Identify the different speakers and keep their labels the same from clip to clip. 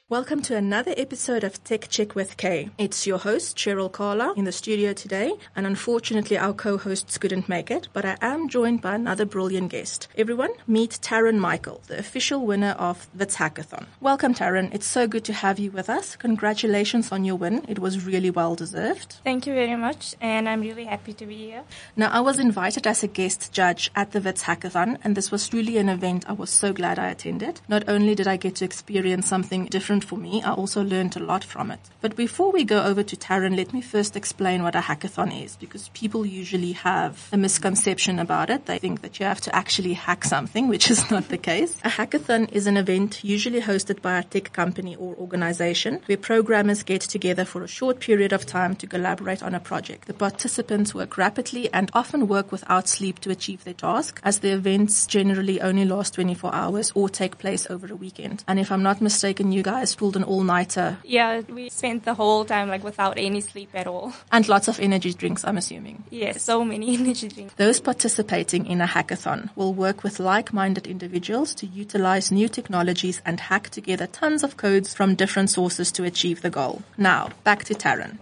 Speaker 1: Welcome to another episode of Tech Check with Kay. It's your host, Cheryl Carla, in the studio today, and unfortunately our co-hosts couldn't make it, but I am joined by another brilliant guest. Everyone, meet Taryn Michael, the official winner of WITS Hackathon. Welcome, Taryn. It's so good to have you with us. Congratulations on your win. It was really well deserved.
Speaker 2: Thank you very much, and I'm really happy to be here.
Speaker 1: Now, I was invited as a guest judge at the WITS Hackathon, and this was truly an event I was so glad I attended. Not only did I get to experience something different for me, I also learned a lot from it. But before we go over to Taryn, let me first explain what a hackathon is, because people usually have a misconception about it. They think that you have to actually hack something, which is not the case. A hackathon is an event usually hosted by a tech company or organization where programmers get together for a short period of time to collaborate on a project. The participants work rapidly and often work without sleep to achieve their task, as the events generally only last 24 hours or take place over a weekend. And if I'm not mistaken, you guys pulled an all-nighter.
Speaker 2: Yeah, we spent the whole time without any sleep at all.
Speaker 1: And lots of energy drinks, I'm assuming.
Speaker 2: Yes, so many energy drinks.
Speaker 1: Those participating in a hackathon will work with like-minded individuals to utilize new technologies and hack together tons of codes from different sources to achieve the goal. Now, back to Taryn.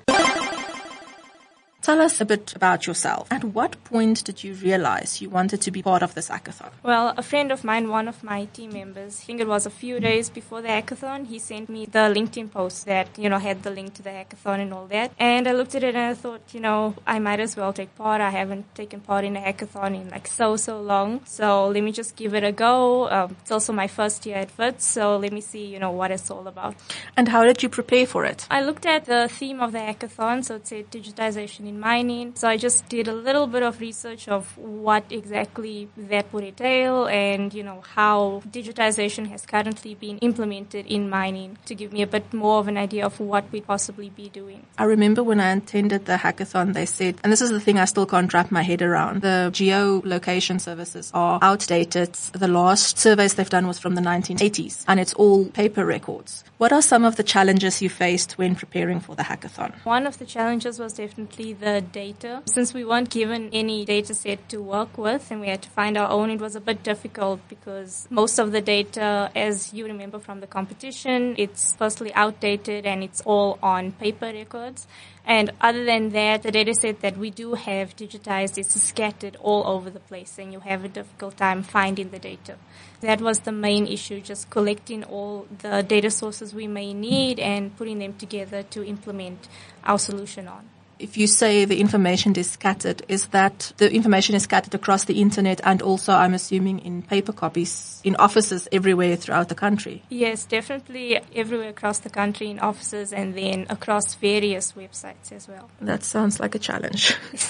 Speaker 1: Tell us a bit about yourself. At what point did you realize you wanted to be part of this hackathon?
Speaker 2: Well, a friend of mine, one of my team members, I think it was a few days before the hackathon, he sent me the LinkedIn post that, had the link to the hackathon and all that. And I looked at it and I thought, I might as well take part. I haven't taken part in a hackathon in so long. So let me just give it a go. It's also my first year at WITS, so let me see, what it's all about.
Speaker 1: And how did you prepare for it?
Speaker 2: I looked at the theme of the hackathon, so it said digitization in mining. So I just did a little bit of research of what exactly that would entail and, how digitization has currently been implemented in mining to give me a bit more of an idea of what we'd possibly be doing.
Speaker 1: I remember when I attended the hackathon, they said, and this is the thing I still can't wrap my head around, the geolocation services are outdated. The last surveys they've done was from the 1980s, and it's all paper records. What are some of the challenges you faced when preparing for the hackathon?
Speaker 2: One of the challenges was definitely the data. Since we weren't given any data set to work with and we had to find our own, it was a bit difficult because most of the data, as you remember from the competition, it's firstly outdated and it's all on paper records. And other than that, the data set that we do have digitized is scattered all over the place and you have a difficult time finding the data. That was the main issue, just collecting all the data sources we may need and putting them together to implement our solution on.
Speaker 1: If you say the information is scattered, is that the information is scattered across the internet and also, I'm assuming, in paper copies in offices everywhere throughout the country?
Speaker 2: Yes, definitely everywhere across the country in offices and then across various websites as well.
Speaker 1: That sounds like a challenge.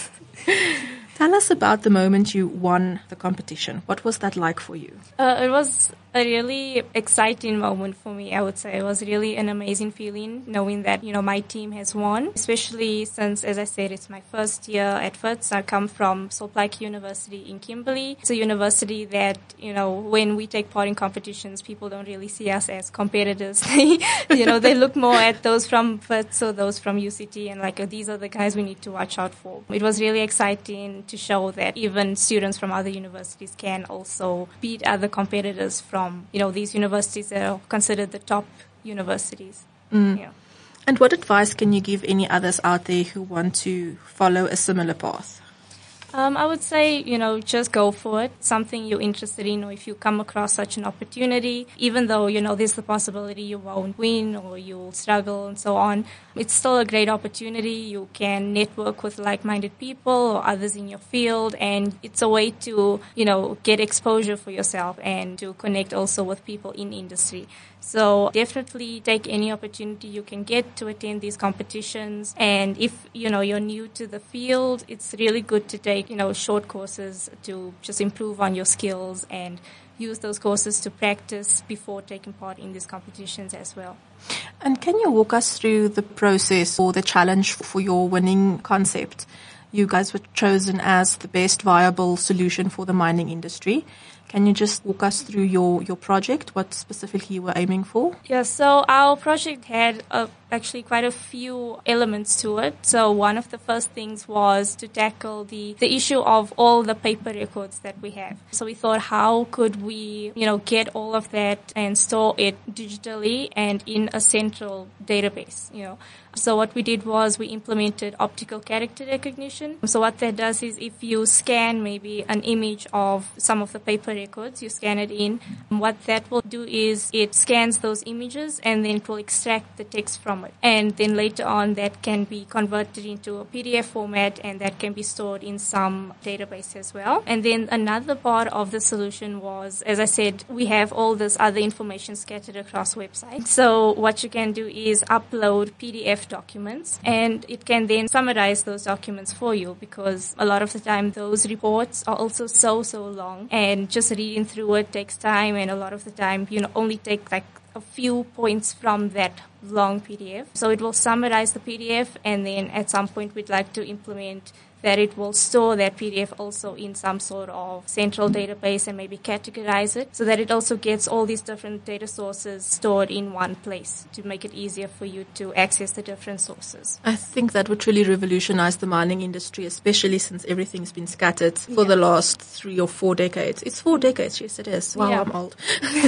Speaker 1: Tell us about the moment you won the competition. What was that like for you?
Speaker 2: It was a really exciting moment for me, I would say. It was really an amazing feeling knowing that, my team has won, especially since, as I said, it's my first year at WITS. I come from Solplaatje University in Kimberley. It's a university that, when we take part in competitions, people don't really see us as competitors. They look more at those from WITS or those from UCT and these are the guys we need to watch out for. It was really exciting to show that even students from other universities can also beat other competitors from, these universities that are considered the top universities. Yeah.
Speaker 1: And what advice can you give any others out there who want to follow a similar path?
Speaker 2: I would say, just go for it. Something you're interested in, or if you come across such an opportunity, even though, there's the possibility you won't win or you'll struggle and so on, it's still a great opportunity. You can network with like-minded people or others in your field, and it's a way to, get exposure for yourself and to connect also with people in industry. So definitely take any opportunity you can get to attend these competitions. And if, you're new to the field, it's really good to take, short courses to just improve on your skills and use those courses to practice before taking part in these competitions as well.
Speaker 1: And can you walk us through the process or the challenge for your winning concept? You guys were chosen as the best viable solution for the mining industry. Can you just walk us through your project, what specifically you were aiming for?
Speaker 2: Yeah, so our project had a actually quite a few elements to it. So one of the first things was to tackle the issue of all the paper records that we have. So we thought, how could we, get all of that and store it digitally and in a central database, So what we did was we implemented optical character recognition. So what that does is if you scan maybe an image of some of the paper records, you scan it in, what that will do is it scans those images and then it will extract the text from it. And then later on that can be converted into a PDF format and that can be stored in some database as well. And then another part of the solution was, as I said, we have all this other information scattered across websites. So what you can do is upload PDF documents and it can then summarize those documents for you, because a lot of the time those reports are also so long and just reading through it takes time, and a lot of the time only take like a few points from that long PDF. So it will summarize the PDF, and then at some point we'd like to implement that it will store that PDF also in some sort of central database and maybe categorize it so that it also gets all these different data sources stored in one place to make it easier for you to access the different sources.
Speaker 1: I think that would truly revolutionize the mining industry, especially since everything's been scattered for the last 3 or 4 decades. It's 4 decades, yes it is. Wow, I'm old.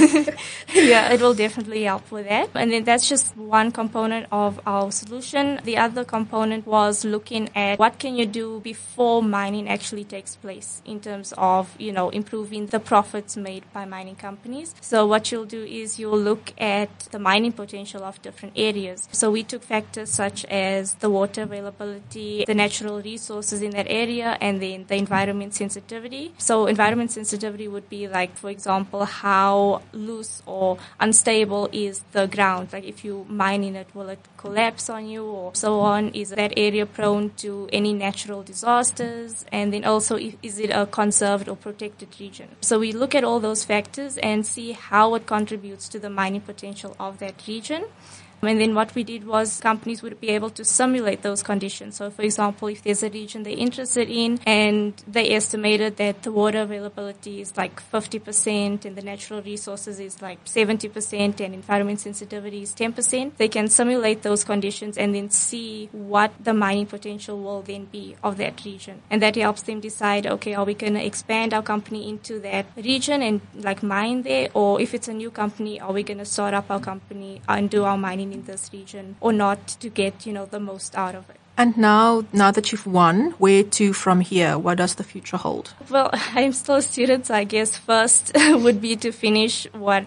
Speaker 2: Yeah, it will definitely help with that. And then that's just one component of our solution. The other component was looking at what can you do before mining actually takes place in terms of, improving the profits made by mining companies. So what you'll do is you'll look at the mining potential of different areas. So we took factors such as the water availability, the natural resources in that area, and then the environment sensitivity. So environment sensitivity would be like, for example, how loose or unstable is the ground. Like if you mine in it, will it collapse on you or so on? Is that area prone to any natural disasters? And then also, is it a conserved or protected region? So we look at all those factors and see how it contributes to the mining potential of that region. And then what we did was companies would be able to simulate those conditions. So, for example, if there's a region they're interested in and they estimated that the water availability is like 50% and the natural resources is like 70% and environment sensitivity is 10%, they can simulate those conditions and then see what the mining potential will then be of that region. And that helps them decide, okay, are we going to expand our company into that region and like mine there? Or if it's a new company, are we going to start up our company and do our mining in this region or not to get, the most out of it?
Speaker 1: And now that you've won, where to from here? What does the future hold?
Speaker 2: Well, I'm still a student, so I guess first would be to finish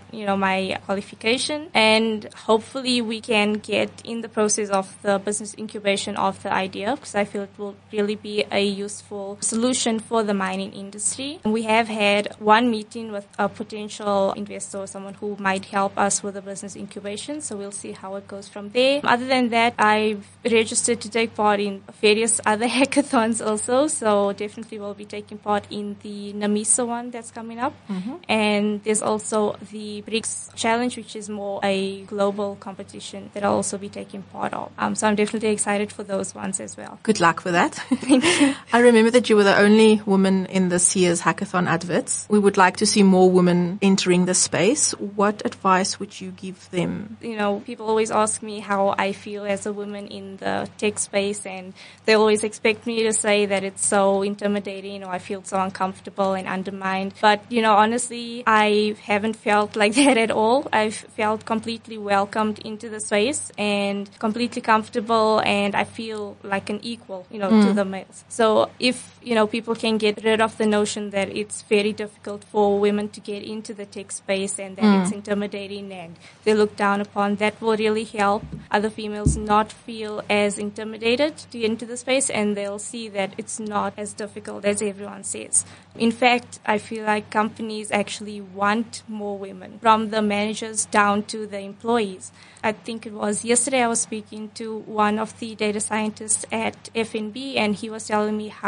Speaker 2: my qualification, and hopefully we can get in the process of the business incubation of the idea, because I feel it will really be a useful solution for the mining industry. We have had one meeting with a potential investor, someone who might help us with the business incubation, so we'll see how it goes from there. Other than that, I've registered to take part in various other hackathons also, so definitely will be taking part in the NAMISA one that's coming up. Mm-hmm. And there's also the BRICS challenge, which is more a global competition that I'll also be taking part of. So I'm definitely excited for those ones as well.
Speaker 1: Good luck with that.
Speaker 2: Thank you.
Speaker 1: I remember that you were the only woman in this year's hackathon at WITS. We would like to see more women entering the space. What advice would you give them?
Speaker 2: People always ask me how I feel as a woman in the tech space, and they always expect me to say that it's so intimidating or I feel so uncomfortable and undermined. But, honestly, I haven't felt like that at all. I've felt completely welcomed into the space and completely comfortable, and I feel like an equal, to the males. So if, people can get rid of the notion that it's very difficult for women to get into the tech space and that it's intimidating and they look down upon, that will really help other females not feel as intimidated to get into the space, and they'll see that it's not as difficult as everyone says. In fact, I feel like companies actually want more women, from the managers down to the employees. I think it was yesterday I was speaking to one of the data scientists at FNB, and he was telling me how the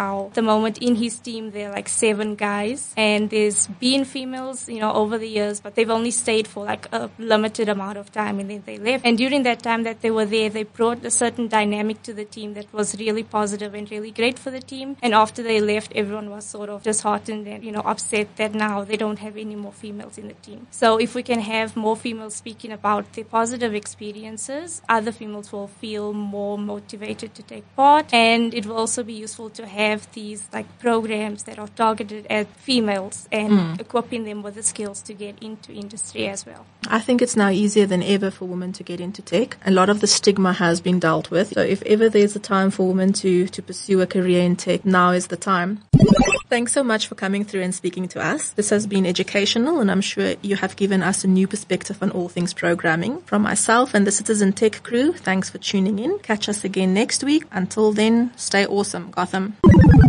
Speaker 2: the moment in his team, there are like 7 guys, and there's been females, over the years, but they've only stayed for like a limited amount of time and then they left. And during that time that they were there, they brought a certain dynamic to the team that was really positive and really great for the team. And after they left, everyone was sort of disheartened and, upset that now they don't have any more females in the team. So if we can have more females speaking about their positive experiences, other females will feel more motivated to take part. And it will also be useful to have these like programs that are targeted at females and equipping them with the skills to get into industry as well.
Speaker 1: I think it's now easier than ever for women to get into tech. A lot of the stigma has been dealt with. So if ever there's a time for women to pursue a career in tech, now is the time. Thanks so much for coming through and speaking to us. This has been educational, and I'm sure you have given us a new perspective on all things programming. From myself and the Citizen Tech crew, thanks for tuning in. Catch us again next week. Until then, stay awesome, Gotham.